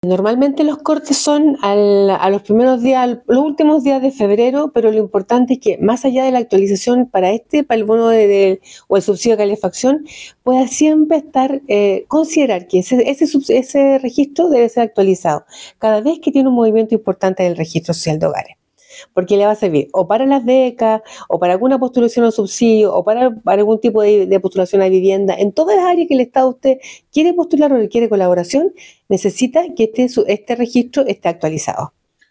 Normalmente los cortes son a los primeros días, los últimos días de febrero, pero lo importante es que más allá de la actualización para el bono o el subsidio de calefacción, pueda siempre considerar que ese registro debe ser actualizado cada vez que tiene un movimiento importante del registro social de hogares, porque le va a servir o para las becas, o para alguna postulación al subsidio, o para algún tipo de postulación a vivienda. En todas las áreas que el Estado usted quiere postular o requiere colaboración, necesita que este registro esté actualizado.